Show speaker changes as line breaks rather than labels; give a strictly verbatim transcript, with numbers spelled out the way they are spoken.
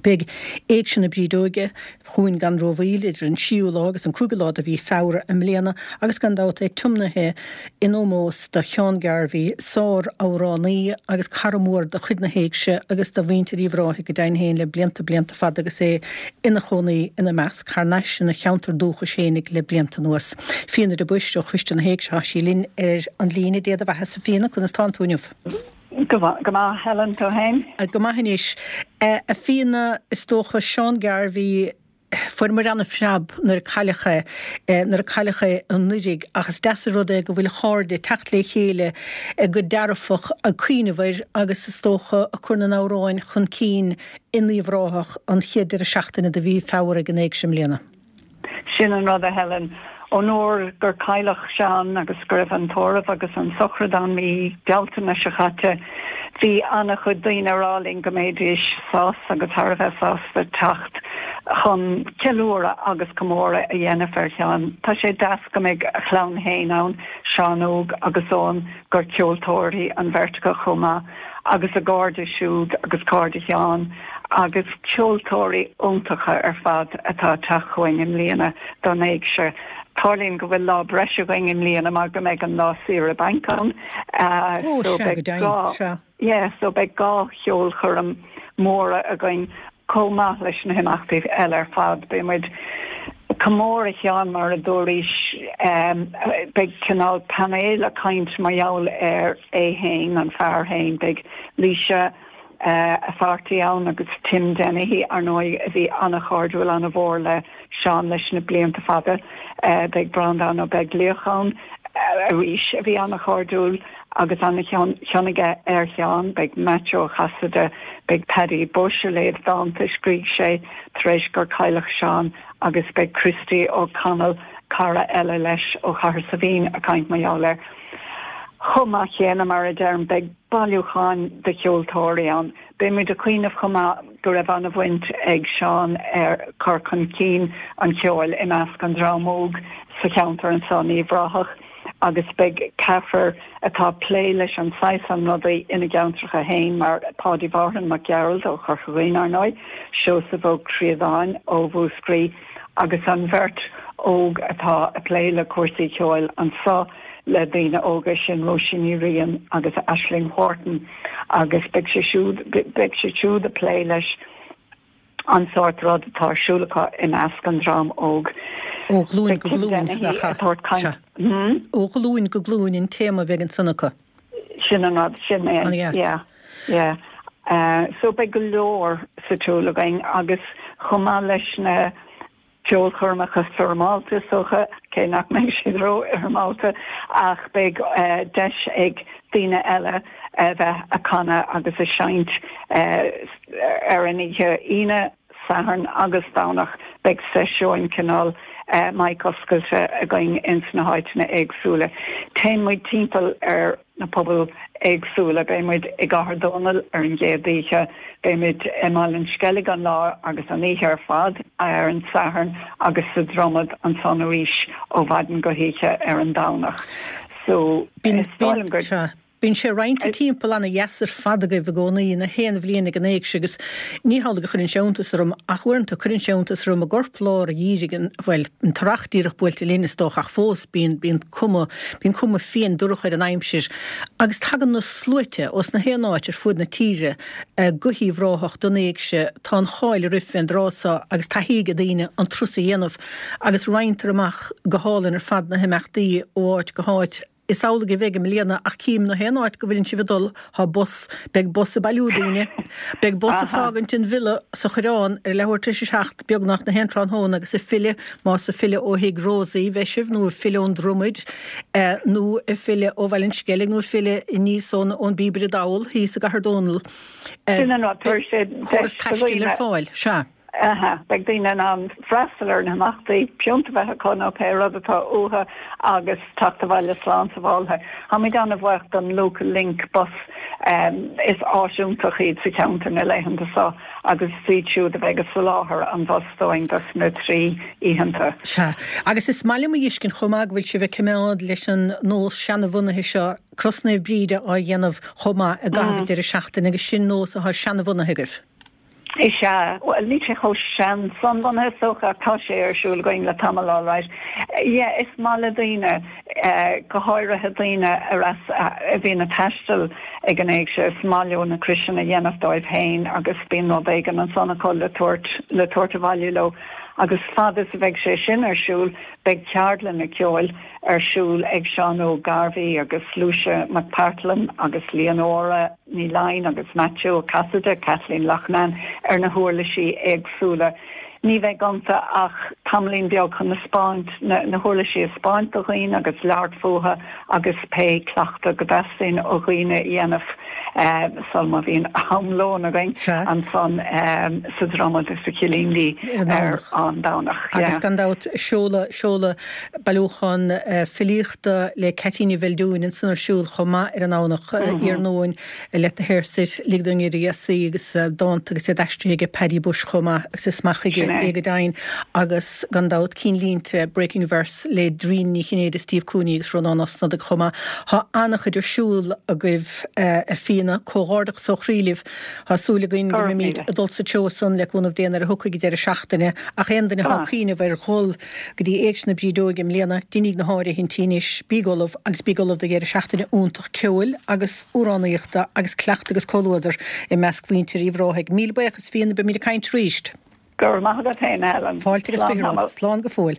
Big éag sin na brídóige chuin gan rohíil idir an siúlá agus an cúgalád a bhí fára am léana agus gan dát é tumnathe in ómós de cheangearbhí sár áránaí agus caramór de chud na héigse agus de bhaintear íomhráthe go dain héin le blianta blianta fad agus é ina chonaí ina meas carneis na cheantar dúcha sénig le blianta nuas. Fianna de buiste ó chuiste na héigse a sí linn ar an lína déad a bheit hesa féna chun is táúniuh.
Goma Helen to hain.
A goma hanis a fina is tócha Seán Garvey for mar an fshab nar cailecha nar cailecha an nudig agus desarode go bhfuil cháde tacht le chéile go darfach a cuiinehir agus is tócha a chun an áráin chun cín in bhráthach an chiaidir a seachtainna de bhí fára gan éag sem léana.
Sin an rud a Helen. Onor gur cailech sean agus scrif an torf agus an sochradan mi delta se chatte hí anna chud daoine ráling go méidis sás agus tharbheith sás de tacht chun ceúra agus commóra a dhéanamh tean. Tá sé das go méid a chlán héin ann seanóg agus ón gur ceoltóirí an vertica chuma agus a gáde siúd agus cáde teán agus ceoltóirí úntacha ar fad atá tachuin im líana don éig se. Tarlín go bhfuil lá breise going in líana mar go méid an lá sira bancán.
Ó, se go dain,
yeah, so be gá cheol chum móra a going comá leis na himachtaí eile ar fad be muid Camóra chean mar a dúris um, big canál panéil a caint marall ar é hain an fear hain big líse uh, a fartaí ann agus Tim Dennehy ar nói a bhí anna chárdúil an a bhór le Seán leis na blianta fada uh, big brand an ó big léochan uh, a ríis a bhí anna chárdúil agus anna cheannaige ar chean big metro chasada big Paddy Bush a léad dáanta scríg sé treis gur cailech Seán agus big Christy ó Connell cara eile leis ó char sa bhín a caint maiáir. Chuma chéana mar a derm big bailúcháin de cheoltóirí an. Bé mu de cuioineh chuma go raibh anna bhaint ag Seán ar car chun cín an ceol i measc an drámóg sa cheantar an son íomhráthach agus big cafer atá plé leis an sais an rudaí ina geantracha hain mar Paddy Varhan mac Gerald ó Chorchaghine ar nói, seo sa bhóg tríadáin ó bhúscrí agus an bhirt óg atá a plé le cuasaí ceol an sa le dtíine óga sin Roisin Rian agus Aisling Horton agus big sé siúd big sé siúd a plé leis an sort rud atá siúlacha in ascan drám óg.
Ó glúin go glúin Ó glúin go glúin in téma bheith sannacha.
Sin an rud sin mé. Yeah, yeah. Uh, so be go leor sa túlagain agus chumá leis na Joel churmachas Malta socha cé nach méid sidró ar Malta ach beag uh, deis ag tíine eile uh, bheith a canna agus a seint uh, ar an ihe ine saharn agus dánach beag sa seoin canál uh, mai coscailte a going ins na háitena agsúla. Téim muid timpeall ar na pobl agsúla bé muid i gahar dónal ar an géadíche bé muid emáil an skellig an lá agus an ihe ar fad ar an saharn agus sa dromad an sonaríis ó bhaden go héiche ar an dánach. So
Bín Bín sé reinte timppel anna jeasar fadaga bh gcónaí na héanamh líana an éig agus níhálaga churin seantas rum a chuirnta churin seantas rum a gorplár a díigen bhfuil an tarachtíireach builte léanastoch ach fós bín bín cuma bín cuma féin dúchaid an aimimsir agus tagan na sluite os na héanáitir fud na tíre guhíí bhráthach don éigse tá an cháil rifin rása agus taíige daine an trusa dhéanamh agus reintar amach go hálan ar fad na himachtaí óáit go háit is ála go bheith líana ach cím na héanáid go bhfuiln si bhdul há bus beag bus a bailúdaine beag bus a fágan tin vile sa chorán ar lehairte sé seacht beag nach na hentrán hóna agus i file má sa file ó hiag rósaí bheisih nó file ón drumid nó i file ó bhhailinn skelling nó file i níosón ón bíbre dáil hí sa gahardónal choras taistil ar fáil se.
Aha, beg dína an freistallar na hachtaí piúnta bheitha chun ó pe rud atá uatha agus tuachta bhaile slán sa bháilthe. Ha mí gan a bhacht an local link bus um, is áisiúntaach iad sa ceantar na leihananta sa agus síú de bheith sa láthair an bhostóing das na trí íhananta.
Se. Agus is maiile mo dhiscin chumag bhfuil si bheith cimeád leis an nós seanna bhunaithe seo crosnaibh bríide á dhéanamh chumá a gabhaidir a seachtain agus sin nós a seanna bhunaithegah.
Is uh, well, ní sé cho sean son van socha tá sé arsúil going le tamil right. Yeah, is mala daine go háire a daine ar as a bhí na tastal ag an éag se smáú na Christian a dhéanamh dóibh hain agus bíon nó bhégan an sonna có le tuairt le tuairt a bhaile lo. Agus fadas a bheith sé sin arsúil beag ceardlan na ceoil arsúil ag Sean Ó Garvey agus Lucia McPartlan agus Leonora ní Lain agus Matthew Cassidy, Kathleen Lochnan ar na huirla sí agsúla. Ní bheith gananta ach tamlín beag chun na Spáint na, na huirla sí a Spáint a ghoin agus leart fótha agus pé clachta go dastin ó ghoine dhéanamh uh, salma bhíon hamlón a ghoin an son um, sa drama is sa cilíní ar an dánach.
Agus gan dát seola seola bailúchan uh, filíochta le cetíní bheildúin in sanar siúil chomá ar an ánach uh, mm-hmm. ar nóin uh, le a hairsit ligdan i riasaí agus uh, dánt agus a daistríige Paddy Bush chomá agus is machaige ag dain agus gan dát cín línte Breaking Verse le drín ní chinéad Steve Cooney agus ron anas na de chomá ha annach idir siúil a gibh uh, a fína cóhárdach so chrílih ha súla goin go míid a dul sa teo san le cúnmh déanaar a thucaigh ar a seachtaine ach endaine ha cíine bhar chol go dtí éagsna brídóigim léana dinig na háir hin tínis bígólah agus bígólah de ar a seachtaine úntach ceil agus úránaíochta agus clecht agus colúidir i measc bhaintir íomhráigh míl buchas fíana be míad a caint ríist.
Gur maith a taine Helen.
Fáilte agus fihráid, slán go fóil.